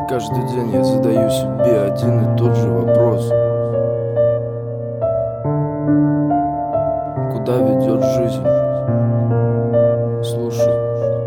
Каждый день я задаю себе один и тот же вопрос: куда ведет жизнь? Слушай.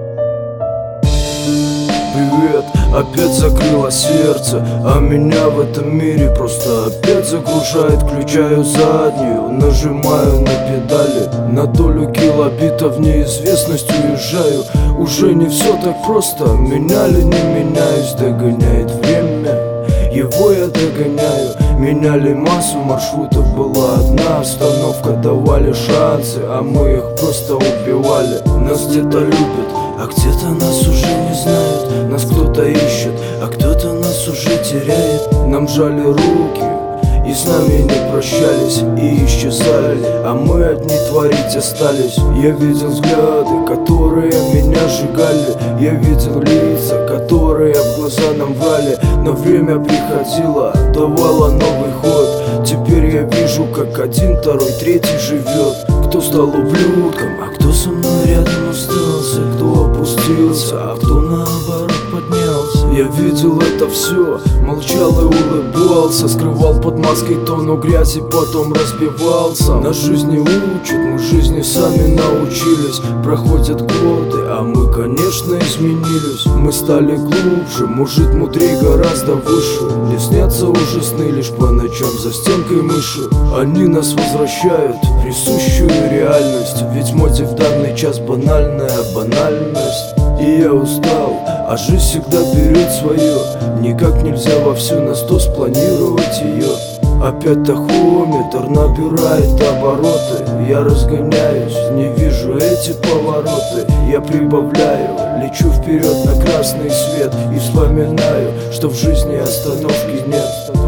Привет, опять закрыло сердце, а меня в этом мире просто опять загружает. Включаю заднюю, нажимаю на педали, на долю килобитов неизвестность уезжаю. Уже не все так просто, меняли, не меняюсь, догоняет время, его я догоняю. Меняли массу маршрутов, была одна остановка, давали шансы, а мы их просто убивали. Нас где-то любят, а где-то нас уже не знают. Нас кто-то ищет, а кто-то нас уже теряет. Нам жали руки и с нами не прощались, и исчезали, а мы одни творить остались. Я видел взгляды, которые меня сжигали, я видел лица, которые в глаза нам врали. Но время приходило, давало новый ход. Теперь я вижу, как один, второй, третий живет. Кто стал ублюдком, а кто со мной рядом остался, кто опустился, а кто наоборот поднялся. Я видел это все, молчал и улыбался, скрывал под маской тонну грязи, потом разбивался. Нас жизни учат, мы жизни сами научились. Проходят годы, а мы, конечно, изменились. Мы стали глубже, мужик мудрей гораздо выше. Не снятся уже сны лишь по ночам за стенкой мыши. Они нас возвращают в присущую реальность, ведь моде в данный час банальная банальность. И я устал, а жизнь всегда берет свое. Никак нельзя во всю на 100 спланировать ее. Опять тахометр набирает обороты. Я разгоняюсь, не вижу эти повороты. Я прибавляю, лечу вперед на красный свет и вспоминаю, что в жизни остановки нет.